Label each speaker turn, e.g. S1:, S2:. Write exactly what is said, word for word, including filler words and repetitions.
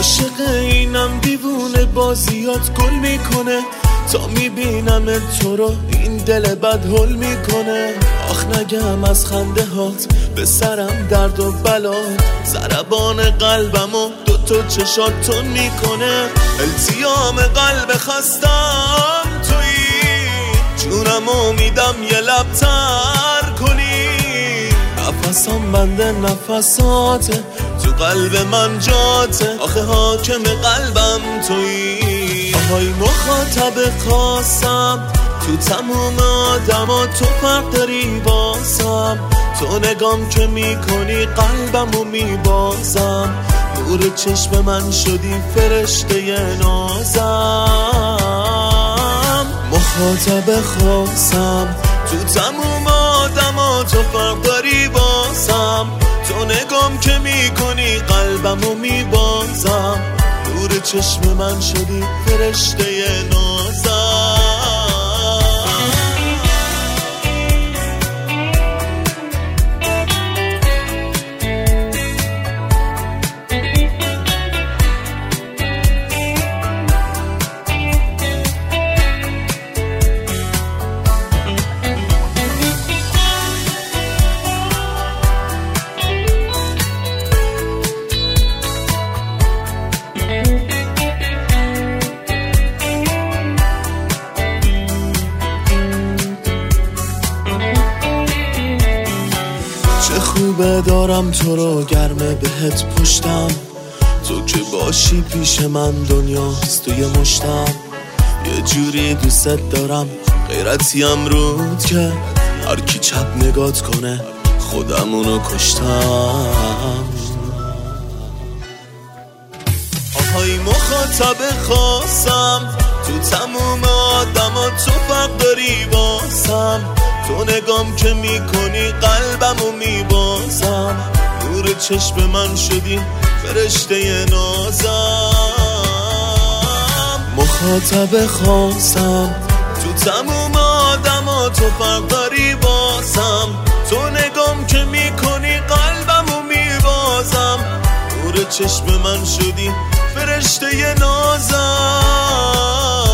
S1: عاشق اینم دیوونه بازیات گل میکنه تا میبینم تو رو این دل بد هل میکنه. آخ نگم از خنده هات به سرم درد و بلات ضربان قلبمو دو تا چشات تون میکنه. التیام قلب خستم تویی جونمو میدم یه لب تر کنی. نفسم بنده نفساته تو قلب من جاته آخه حاکم قلبم تویی. آهای مخاطب خاصم تو تموم آدما تو فرق داری باسم. تو نگام که میکنی قلبمو میبازم. نور چشم من شدی فرشته نازم. مخاطب خاصم تو تموم آدما تو فرق داری باسم. تو نگام که میکنی قلبمو میبازم. نور چشم من شدی فرشته نازم. خوبه دارم تو رو گرمه بهت پشتم. تو که باشی پیش من دنیاست توی مشتم. یه جوری دوست دارم غیرتیم رود که هر کی چپ نگات کنه خودمونو کشتم. آهای مخاطب خاصم تو تموم آدما تو فرق داری باسم. تو نگام که میکنی قلبمو میبازم. نور چشم من شدی فرشته نازم. مخاطب خاصم تو تموم آدما تو فرق داری باسم. تو نگام که میکنی قلبمو میبازم. نور چشم من شدی فرشته نازم.